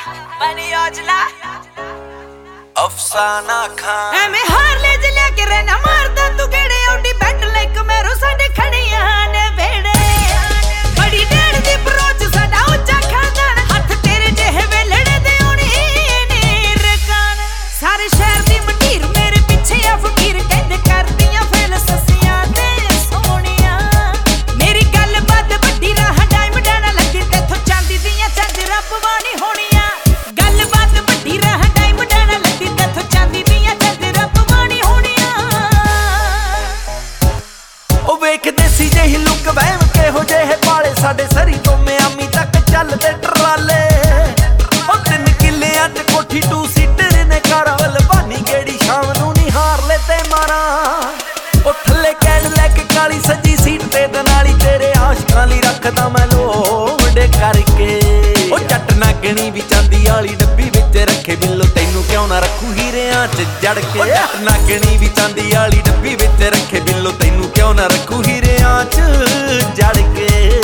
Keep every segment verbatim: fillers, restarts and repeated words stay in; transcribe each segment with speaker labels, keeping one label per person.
Speaker 1: बनी औजला
Speaker 2: अफसाना खान
Speaker 1: ਐਵੇਂ ਹਾਰ ਲੈ ਜਲਿਆ ਕੇ ਰਹਿਣਾ ਮਾਰਦਾ ਤੂੰ ਕਿਹੜੇ ਆਉਡੀ ਬੈਠ ਲਾਈਕ ਮੈਰੋ ਸਾਡੇ ਖੜੀਆਂ ਨੇ ਵੇੜੇ ਬੜੀ ਡੇੜ ਦੀ ਬਰੋਚ ਸਾਡਾ ਉੱਚਾ ਖਾਨਦਾਨ ਹੱਥ ਤੇਰੇ ਜਿਹੇ ਵੇਲੜੇ ਦੇ ਆਉਣੀ ਨੇ ਰਕਾਨ ਸਾਰੇ ਸ਼ਹਿਰ ਦੀ ਮਟੀਰ ਮੇਰੇ ਪਿੱਛੇ ਆ ਫਕੀਰ ਕਹਿੰਦੇ ਕਰਦੀਆਂ ਫੇਲ ਸੱਸੀਆਂ ਤੇ ਸੋਹਣੀਆਂ ਮੇਰੀ ਗੱਲ ਬਾਤ ਵੱਡੀ ਰਾਹ ਡਾਇਮੰਡਾਂ ਨਾਲ ਲੱਗੀ ਤੇਥੋਂ ਚਾਂਦੀ ਦੀਆਂ ਝਾਂਜਰਾਂ ਪਵਾਣੀ ਹੋਣੀਆਂ ਗੱਲ ਬਾਤ ਵੱਡੀ ਰਾਹ ਡਾਇਮੰਡਾਂ ਨਾਲ ਲੱਗੀ ਤੇਥੋਂ ਚਾਂਦੀ ਦੀਆਂ ਝਾਂਜਰਾਂ ਪਵਾਣੀ ਹੋਣੀਆਂ
Speaker 2: ਉਹ ਵੇਖਦੇ ਸੀ ਜਿਹੀ ਲੁੱਕ ਵਹਿਮ ਕਿਹੋ ਜਿਹੇ ਪਾਲੇ ਸਾਡੇ ਸਰੀ ਤੋਂ ਮਿਆਮੀ ਤੱਕ ਚੱਲਦੇ ਟਰਾਲੇ ਉਹ ਤਿੰਨ ਕਿੱਲਿਆਂ 'ਚ ਕੋਠੀ ਟੂ ਸੀਟਰ ਨੇ ਕਾਰਵਲ ਬਾਨੀ ਗੇੜੀ ਸ਼ਾਮ ਨੂੰ ਨਹੀਂ ਹਾਰ ਲੈ ਤੇ ਮਾਰਾਂ ਉਹ ਥੱਲੇ ਕੈਡ ਲੈ ਕੇ ਕਾਲੀ ਸੱਜੀ ਸੀਟ ਤੇ ਦਨਾਲੀ ਤੇਰੇ ਆਸ਼ਕਾਂ ਲਈ ਰੱਖਦਾ ਮੈਂ ਲੋੜ ਕਰਕੇ ਉਹ ਜੱਟ ਨਾਗਣੀ ਵੀ ਚਾਂਦੀ ਵਾਲੀ ਡੱਬੀ ਵਿੱਚ ਰੱਖੇ ਬਿੱਲੋ ਤੈਨੂੰ ਕਿਉਂ ਨਾ ਰੱਖੂ ਹੀਰਿਆਂ 'ਚ ਜੜ ਕੇ ਜੱਟ ਨਾਗਣੀ ਵੀ ਚਾਂਦੀ ਵਾਲੀ ਡੱਬੀ ਵਿੱਚ ਰੱਖੇ ਬਿੱਲੋ ਤੈਨੂੰ ਕਿਉਂ ਨਾ ਰੱਖੂ ਹੀਰਿਆਂ 'ਚ ਜੜ ਕੇ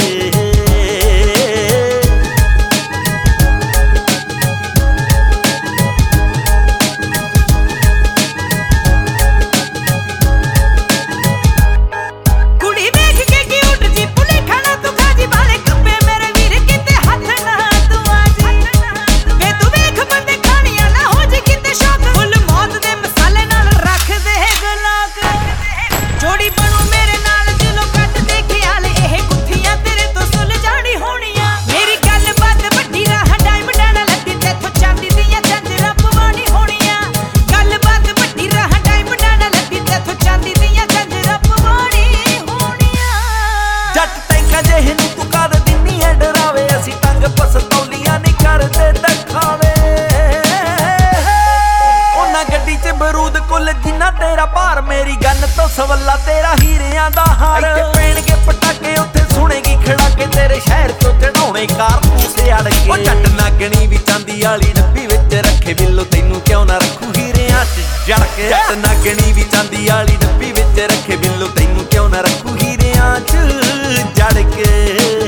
Speaker 2: ਜਿੰਨਾ ਤੇਰਾ ਭਾਰ ਮੇਰੀ ਗੰਨ ਤੋਂ ਸਵੱਲਾ ਤੇਰਾ ਹੀਰਿਆਂ ਦਾ ਹਾਰ ਇੱਥੇ ਪੈਣਗੇ ਪਟਾਕੇ ਉੱਥੇ ਸੁਣੇਗੀ ਖੜਾ ਕੇ ਤੇਰੇ ਸ਼ਹਿਰ ਤੋਂ ਚੜਾਉਣੇ ਕਾਰ ਤੂੰ ਸਿਆੜ ਕੇ ਉਹ ਜੱਟ ਨਾਗਣੀ ਵੀ ਚਾਂਦੀ ਵਾਲੀ ਡੱਬੀ ਵਿੱਚ ਰੱਖੇ ਬਿੱਲੋ ਤੈਨੂੰ ਕਿਉਂ ਨਾ ਰੱਖੂ ਹੀਰਿਆਂ 'ਚ ਜੜ ਕੇ ਜੱਟ ਨਾਗਣੀ ਵੀ ਚਾਂਦੀ ਵਾਲੀ ਡੱਬੀ ਵਿੱਚ ਰੱਖੇ ਬਿੱਲੋ ਤੈਨੂੰ ਕਿਉਂ ਨਾ ਰੱਖੂ ਹੀਰਿਆਂ 'ਚ ਜੜ ਕੇ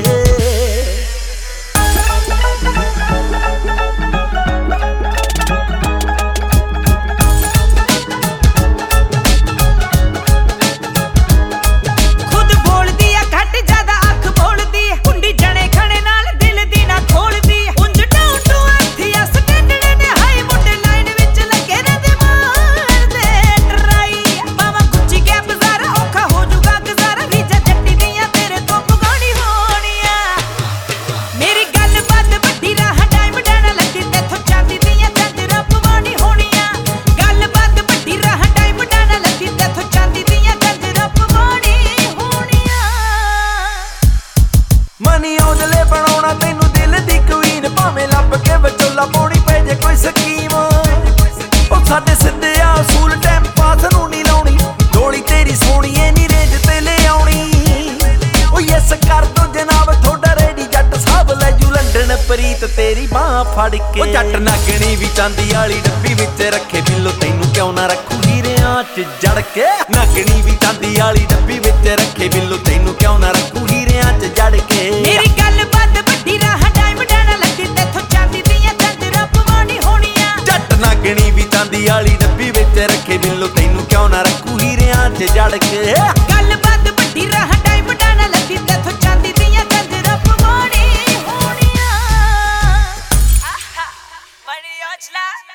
Speaker 2: ਮਨੀ ਔਜਲੇ ਬਣਾਉਣਾ ਤੈਨੂੰ ਦਿਲ ਦੀ ਕੁਈਨ ਭਾਵੇਂ ਲੱਭ ਕੇ ਵਿਚੋਲਾ ਪਾਉਣੀ ਪੈ ਜੇ ਕੋਈ ਸਕੀਮ ਉਹ ਸਾਡੇ ਸਿੱਧੇ ਆ ਅਸੂਲ ਟਾਈਮ ਪਾਸ ਨੂੰ ਨਹੀਂ ਲਾਉਣੀ ਡੋਲੀ ਤੇਰੀ ਸੋਹਣੀਏ ਨੀ ਰੇਂਜ ਤੇ ਲੈ ਆਉਣੀ ਉਹ ਯੈਸ ਕਰ ਦੋ ਜਨਾਬ ਤੁਹਾਡਾ ਰੈਡੀ ਜੱਟ ਸਾਹਿਬ ਲੈ ਜੂ ਲੰਡਨ ਪ੍ਰੀਤ ਤੇਰੀ ਬਾਹ ਫੜ ਕੇ ਉਹ ਜੱਟ ਨਾਗਣੀ ਵੀ ਚਾਂਦੀ ਵਾਲੀ ਡੱਬੀ ਵਿੱਚ ਰੱਖੇ ਬਿੱਲੋ ਤੈਨੂੰ ਕਿਉਂ ਨਾ ਰੱਖੂ ਹੀਰਿਆਂ 'ਚ ਜੜ ਕੇ ਨਾਗਣੀ ਵੀ ਚਾਂਦੀ ਵਾਲੀ ਡੱਬੀ ਵਿੱਚ ਰੱਖੇ ਬਿੱਲੋ ਤੈਨੂੰ ਕਿਉਂ ਨਾ ਰੱਖੂ ਹੀਰਿਆਂ 'ਚ ਜੜ ਕੇ
Speaker 1: ਮੇਰੀ ਗੱਲ ਬਾਤ ਵੱਡੀ ਰਾਹ ਡਾਇਮੰਡਾਂ ਨਾਲ ਲੱਗੀ ਤੇਥੋਂ ਚਾਂਦੀ ਦੀਆਂ ਝਾਂਜਰਾਂ ਪਵਾਣੀ ਹੋਣੀਆਂ
Speaker 2: ਜੱਟ ਨਾਗਣੀ ਵੀ ਚਾਂਦੀ ਵਾਲੀ ਡੱਬੀ ਵਿੱਚ ਰੱਖੇ ਬਿੱਲੋ ਤੈਨੂੰ ਕਿਉਂ ਨਾ ਰੱਖੂ ਹੀਰਿਆਂ 'ਚ ਜੜ ਕੇ
Speaker 1: ਗੱਲ ਬਾਤ ਵੱਡੀ ਰਾਹ ਡਾਇਮੰਡਾਂ ਨਾਲ ਲੱਗੀ ਤੇਥੋਂ ਚਾਂਦੀ ਦੀਆਂ ਝਾਂਜਰਾਂ ਪਵਾਣੀ ਹੋਣੀਆਂ ਬਣੀ ਔਜਲਾ